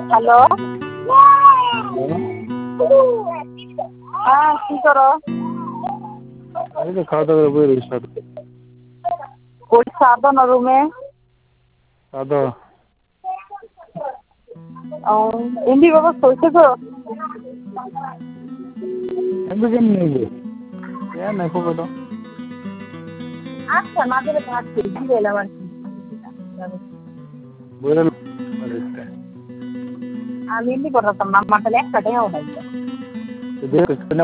Hello. হ্যাঁ, কি করো? আমি তো খাওয়া দাওয়া করে বই রয়েছি সাথে। ওই সাধনা রুমে। সাদা এমনি ব্যবস্থা হয়েছে তো? এমনি কেমনি নেবো নাই পকেট আচ্ছা, না করে ভাত দিয়ে এলাম আর কি। বইয়ের আমি এমনি করতাম না, আমার তাহলে 1 টাকাও নাই।